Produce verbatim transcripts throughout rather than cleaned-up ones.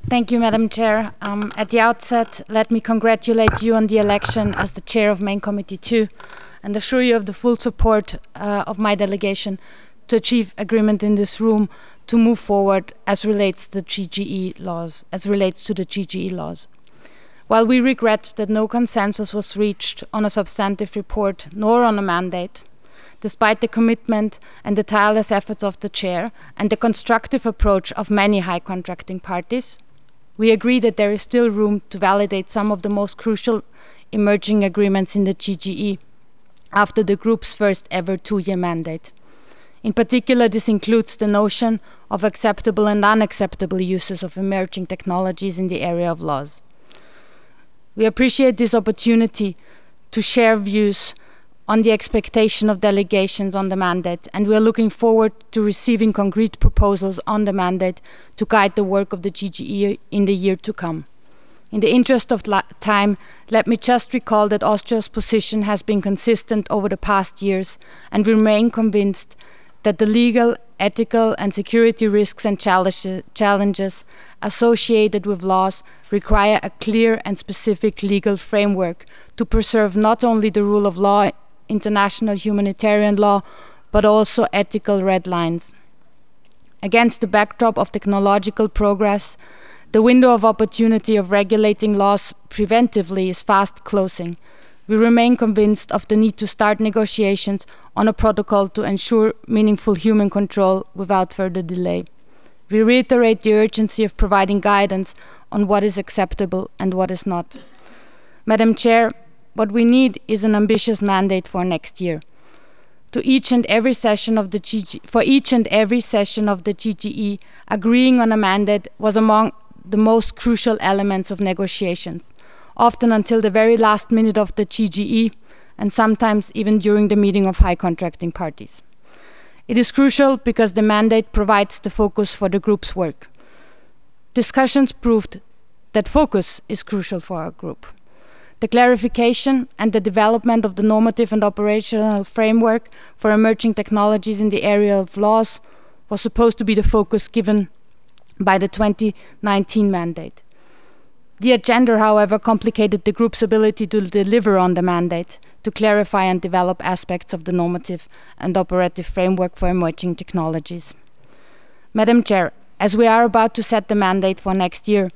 Thank you, Madam Chair. Um, at the outset, let me congratulate you on the election as the Chair of Main Committee two and assure you of the full support uh, of my delegation to achieve agreement in this room to move forward as relates to the G G E laws, as relates to the G G E laws. While we regret that no consensus was reached on a substantive report nor on a mandate, despite the commitment and the tireless efforts of the Chair and the constructive approach of many high contracting parties, we agree that there is still room to validate some of the most crucial emerging agreements in the G G E after the group's first ever two-year mandate. In particular, this includes the notion of acceptable and unacceptable uses of emerging technologies in the area of laws. We appreciate this opportunity to share views on the expectation of delegations on the mandate, and we are looking forward to receiving concrete proposals on the mandate to guide the work of the G G E in the year to come. In the interest of time, let me just recall that Austria's position has been consistent over the past years, and we remain convinced that the legal, ethical, and security risks and challenges associated with laws require a clear and specific legal framework to preserve not only the rule of law, international humanitarian law, but also ethical red lines. Against the backdrop of technological progress, the window of opportunity of regulating laws preventively is fast closing. We remain convinced of the need to start negotiations on a protocol to ensure meaningful human control without further delay. We reiterate the urgency of providing guidance on what is acceptable and what is not. Madam Chair, what we need is an ambitious mandate for next year. To each and every session of the G G, for each and every session of the G G E, agreeing on a mandate was among the most crucial elements of negotiations, often until the very last minute of the G G E, and sometimes even during the meeting of high contracting parties. It is crucial because the mandate provides the focus for the group's work. Discussions proved that focus is crucial for our group. The clarification and the development of the normative and operational framework for emerging technologies in the area of laws was supposed to be the focus given by the twenty nineteen mandate. The agenda, however, complicated the group's ability to deliver on the mandate, to clarify and develop aspects of the normative and operative framework for emerging technologies. Madam Chair, as we are about to set the mandate for next year,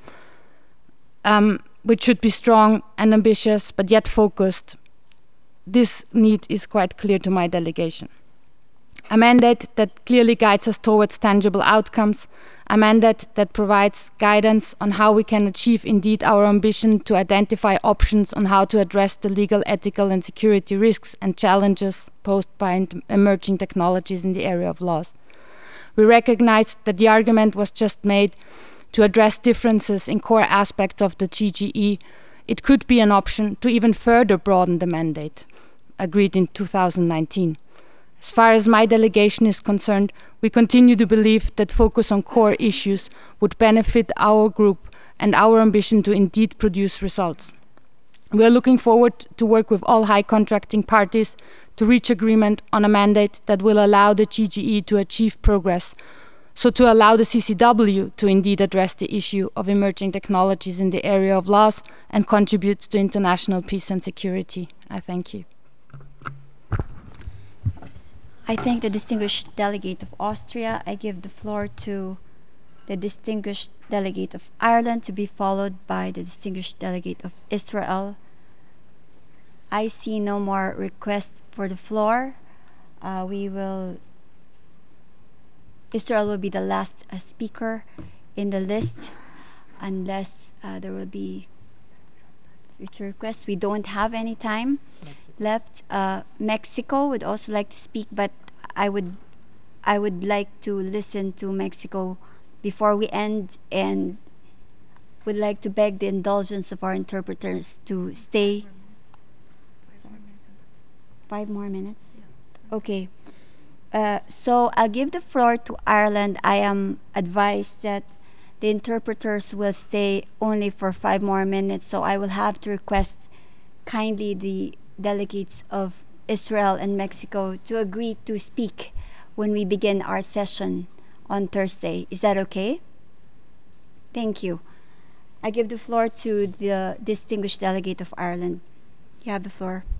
um, which should be strong and ambitious, but yet focused, this need is quite clear to my delegation. A mandate that clearly guides us towards tangible outcomes, a mandate that provides guidance on how we can achieve indeed our ambition to identify options on how to address the legal, ethical, and security risks and challenges posed by emerging technologies in the area of laws. We recognize that the argument was just made to address differences in core aspects of the G G E. It could be an option to even further broaden the mandate, agreed in two thousand nineteen. As far as my delegation is concerned, we continue to believe that focus on core issues would benefit our group and our ambition to indeed produce results. We are looking forward to work with all high contracting parties to reach agreement on a mandate that will allow the G G E to achieve progress, so to allow the C C W to indeed address the issue of emerging technologies in the area of laws and contribute to international peace and security. I thank you. I thank the distinguished delegate of Austria. I give the floor to the distinguished delegate of Ireland, to be followed by the distinguished delegate of Israel. I see no more requests for the floor. Uh, we will, Israel will be the last uh, speaker in the list, unless uh, there will be future requests. We don't have any time Mexico. left. Uh, Mexico would also like to speak, but I would, I would like to listen to Mexico before we end, and would like to beg the indulgence of our interpreters to stay. Sorry. Five more minutes? Okay. Uh, so I'll give the floor to Ireland. I am advised that the interpreters will stay only for five more minutes, so I will have to request kindly the delegates of Israel and Mexico to agree to speak when we begin our session on Thursday. Is that okay? Thank you. I give the floor to the distinguished delegate of Ireland. You have the floor.